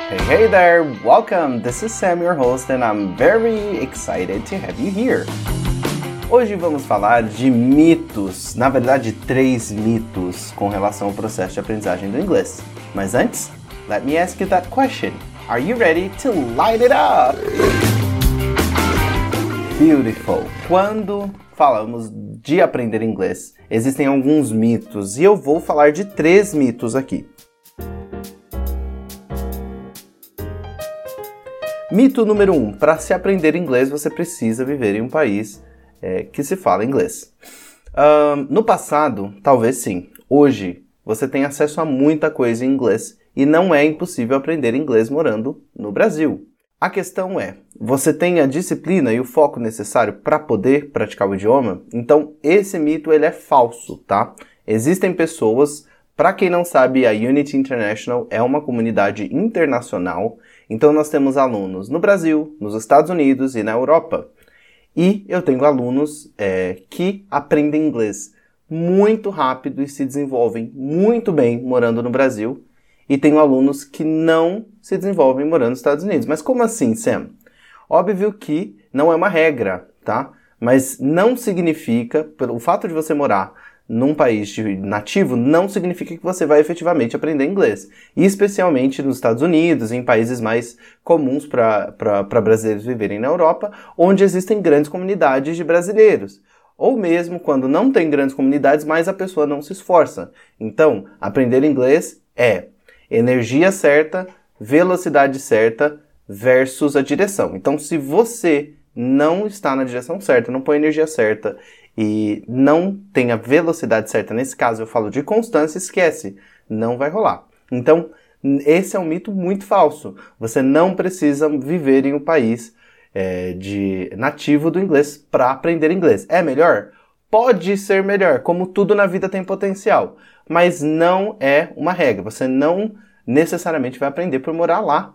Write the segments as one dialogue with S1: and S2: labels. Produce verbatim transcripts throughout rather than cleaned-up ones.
S1: Hey, hey there! Welcome! This is Sam, your host, and I'm very excited to have you here. Hoje vamos falar de mitos, na verdade três mitos com relação ao processo de aprendizagem do inglês. Mas antes, let me ask you that question. Are you ready to light it up? Beautiful! Quando falamos de aprender inglês, existem alguns mitos e eu vou falar de três mitos aqui. Mito número um, para se aprender inglês você precisa viver em um país é, que se fala inglês. Uh, no passado, talvez sim. Hoje, você tem acesso a muita coisa em inglês e não é impossível aprender inglês morando no Brasil. A questão é, você tem a disciplina e o foco necessário para poder praticar o idioma? Então, esse mito ele é falso, tá? Existem pessoas, para quem não sabe, a Unity International é uma comunidade internacional, então nós temos alunos no Brasil, nos Estados Unidos e na Europa. E eu tenho alunos é, que aprendem inglês muito rápido e se desenvolvem muito bem morando no Brasil. E tenho alunos que não se desenvolvem morando nos Estados Unidos. Mas como assim, Sam? Óbvio que não é uma regra, tá? Mas não significa, pelo fato de você morar num país nativo, não significa que você vai efetivamente aprender inglês. E especialmente nos Estados Unidos, em países mais comuns para brasileiros viverem na Europa, onde existem grandes comunidades de brasileiros. Ou mesmo quando não tem grandes comunidades, mas a pessoa não se esforça. Então, aprender inglês é energia certa, velocidade certa versus a direção. Então, se você não está na direção certa, não põe a energia certa e não tem a velocidade certa, nesse caso eu falo de constância, esquece, não vai rolar. Então, esse é um mito muito falso. Você não precisa viver em um país é, de nativo do inglês para aprender inglês. É melhor? Pode ser melhor, como tudo na vida tem potencial, mas não é uma regra. Você não necessariamente vai aprender por morar lá.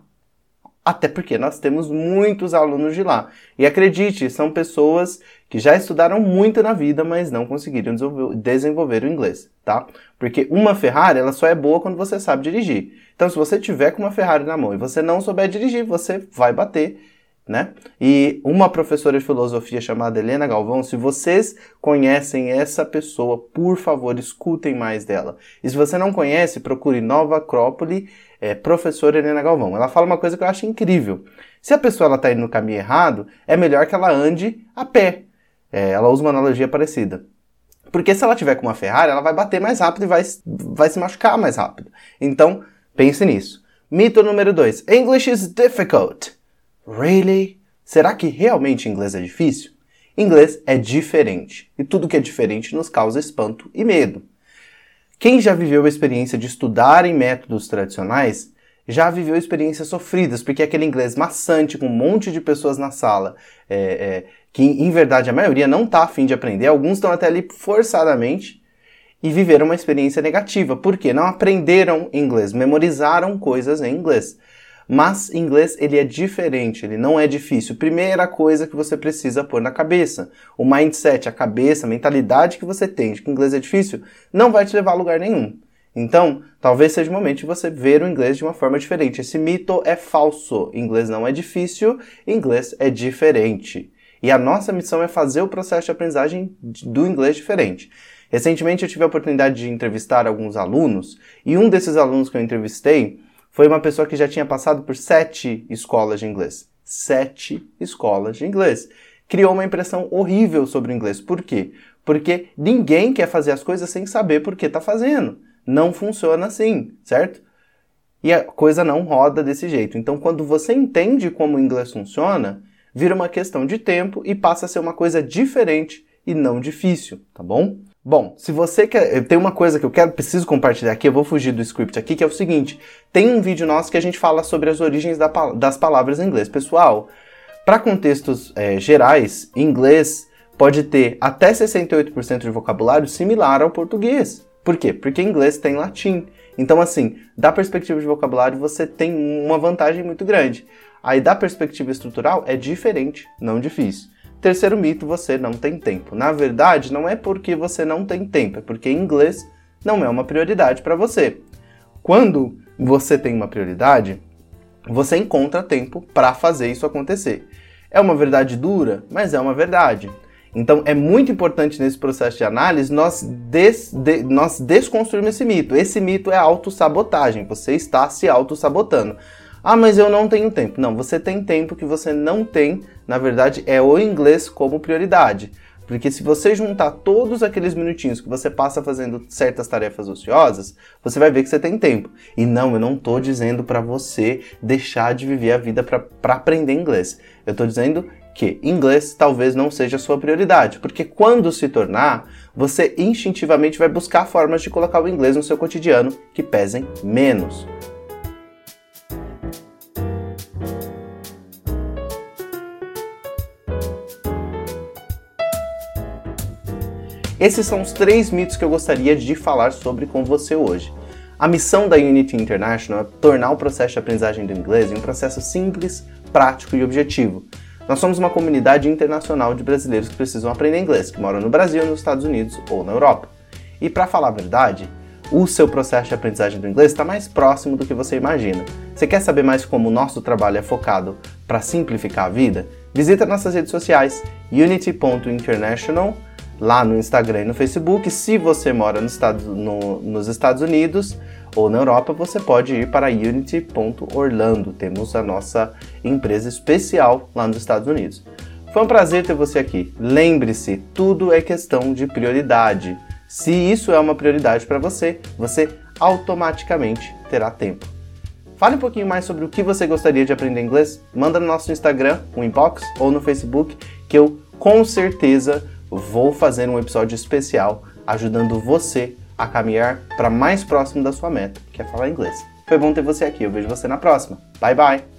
S1: Até porque nós temos muitos alunos de lá. E acredite, são pessoas que já estudaram muito na vida, mas não conseguiram desenvolver o inglês, tá? Porque uma Ferrari, ela só é boa quando você sabe dirigir. Então, se você tiver com uma Ferrari na mão e você não souber dirigir, você vai bater, né? E uma professora de filosofia chamada Helena Galvão, se vocês conhecem essa pessoa, por favor, escutem mais dela. E se você não conhece, procure Nova Acrópole, é, professora Helena Galvão. Ela fala uma coisa que eu acho incrível. Se a pessoa está indo no caminho errado, é melhor que ela ande a pé. É, ela usa uma analogia parecida. Porque se ela tiver com uma Ferrari, ela vai bater mais rápido e vai, vai se machucar mais rápido. Então, pense nisso. Mito número dois. English is difficult. Really? Será que realmente inglês é difícil? Inglês é diferente. E tudo que é diferente nos causa espanto e medo. Quem já viveu a experiência de estudar em métodos tradicionais, já viveu experiências sofridas, porque é aquele inglês maçante, com um monte de pessoas na sala, é, é, que em verdade a maioria não está a fim de aprender, alguns estão até ali forçadamente, e viveram uma experiência negativa, porque não aprenderam inglês, memorizaram coisas em inglês. Mas inglês, ele é diferente, ele não é difícil. Primeira coisa que você precisa pôr na cabeça. O mindset, a cabeça, a mentalidade que você tem de que inglês é difícil, não vai te levar a lugar nenhum. Então, talvez seja o momento de você ver o inglês de uma forma diferente. Esse mito é falso. Inglês não é difícil, inglês é diferente. E a nossa missão é fazer o processo de aprendizagem do inglês diferente. Recentemente eu tive a oportunidade de entrevistar alguns alunos, e um desses alunos que eu entrevistei foi uma pessoa que já tinha passado por sete escolas de inglês. Sete escolas de inglês. Criou uma impressão horrível sobre o inglês. Por quê? Porque ninguém quer fazer as coisas sem saber por que está fazendo. Não funciona assim, certo? E a coisa não roda desse jeito. Então, quando você entende como o inglês funciona, vira uma questão de tempo e passa a ser uma coisa diferente e não difícil, tá bom? Bom, se você quer... Tem uma coisa que eu quero, preciso compartilhar aqui, eu vou fugir do script aqui, que é o seguinte. Tem um vídeo nosso que a gente fala sobre as origens da, das palavras em inglês. Pessoal, para contextos é, gerais, inglês pode ter até sessenta e oito por cento de vocabulário similar ao português. Por quê? Porque inglês tem latim. Então, assim, da perspectiva de vocabulário, você tem uma vantagem muito grande. Aí, da perspectiva estrutural, é diferente, não difícil. Terceiro mito, você não tem tempo. Na verdade, não é porque você não tem tempo, é porque inglês não é uma prioridade para você. Quando você tem uma prioridade, você encontra tempo para fazer isso acontecer. É uma verdade dura, mas é uma verdade. Então é muito importante nesse processo de análise nós, des, de, nós desconstruirmos esse mito. Esse mito é autossabotagem, você está se autossabotando. Ah, mas eu não tenho tempo. Não, você tem tempo, que você não tem, na verdade, é o inglês como prioridade. Porque se você juntar todos aqueles minutinhos que você passa fazendo certas tarefas ociosas, você vai ver que você tem tempo. E não, eu não estou dizendo para você deixar de viver a vida para aprender inglês. Eu estou dizendo que inglês talvez não seja a sua prioridade, porque quando se tornar, você instintivamente vai buscar formas de colocar o inglês no seu cotidiano que pesem menos. Esses são os três mitos que eu gostaria de falar sobre com você hoje. A missão da Unity International é tornar o processo de aprendizagem do inglês um processo simples, prático e objetivo. Nós somos uma comunidade internacional de brasileiros que precisam aprender inglês, que moram no Brasil, nos Estados Unidos ou na Europa. E para falar a verdade, o seu processo de aprendizagem do inglês está mais próximo do que você imagina. Você quer saber mais como o nosso trabalho é focado para simplificar a vida? Visita nossas redes sociais, unity ponto international, lá no Instagram e no Facebook. Se você mora nos Estados, no, nos Estados Unidos ou na Europa, você pode ir para unity ponto orlando. Temos a nossa empresa especial lá nos Estados Unidos. Foi um prazer ter você aqui. Lembre-se, tudo é questão de prioridade. Se isso é uma prioridade para você, você automaticamente terá tempo. Fale um pouquinho mais sobre o que você gostaria de aprender inglês. Manda no nosso Instagram, um inbox, ou no Facebook, que eu com certeza vou fazer um episódio especial ajudando você a caminhar para mais próximo da sua meta, que é falar inglês. Foi bom ter você aqui, eu vejo você na próxima. Bye, bye!